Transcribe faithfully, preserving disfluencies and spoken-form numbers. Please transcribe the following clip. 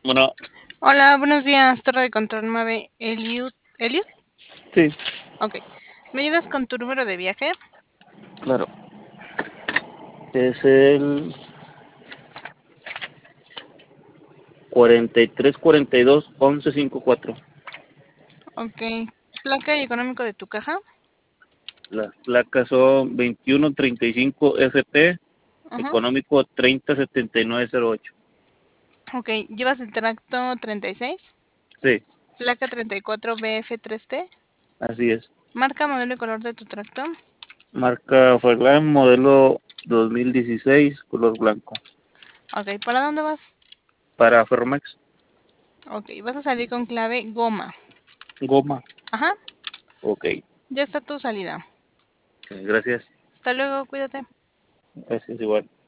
Bueno, Hola, buenos días, Torre de Control nueve. Eliud. ¿Eliud? sí, Ok. ¿Me ayudas con tu número de viaje? claro. Es el cuarenta y tres cuarenta y dos once cincuenta y cuatro. Ok. ¿Placa y económico de tu caja? Las placas son veintiuno treinta y cinco F P, Ajá. económico treinta setenta y nueve cero ocho. Ok. ¿Llevas el tracto treinta y seis? Sí, Placa treinta y cuatro B F tres T. así es. Marca, modelo y color de tu tracto. Marca Fairlane, modelo dos mil dieciséis, color blanco. Ok. ¿Para dónde vas? Para Ferromex, Ok. Vas a salir con clave goma. goma. Ajá. Ok, Ya está tu salida. gracias. Hasta luego, cuídate. Gracias igual.